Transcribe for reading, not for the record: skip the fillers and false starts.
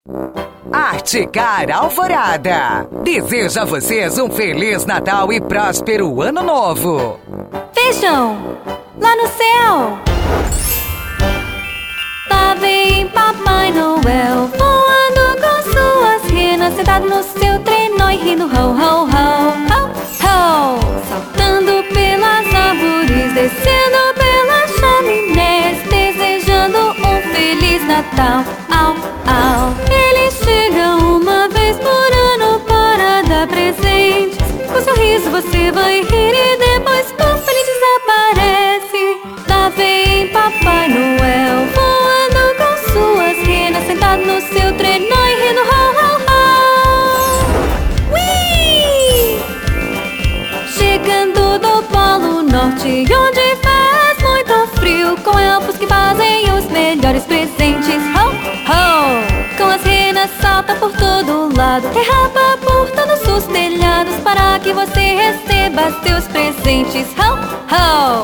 Articar Alvorada deseja a vocês um Feliz Natal e próspero Ano Novo. Vejam, lá no céu, lá vem Papai Noel, voando com suas renas, sentado no seu trenó e rindo ho, ho, ho, ho, ho. Saltando pelas árvores, descendo pelas chaminés, desejando um Feliz Natal, au, au. Ele chega uma vez por ano para dar presentes. Com sorriso você vai rir e depois puff, ele desaparece. Lá vem Papai Noel, voando com suas renas, sentado no seu trenó e rindo ho, ho, ho. Ui! Chegando do Polo Norte, onde faz muito frio, com elfos que fazem os melhores presentes, ho, ho. Com as renas salta por todo lado, derrapa por todos os telhados, para que você receba seus presentes, ho, ho.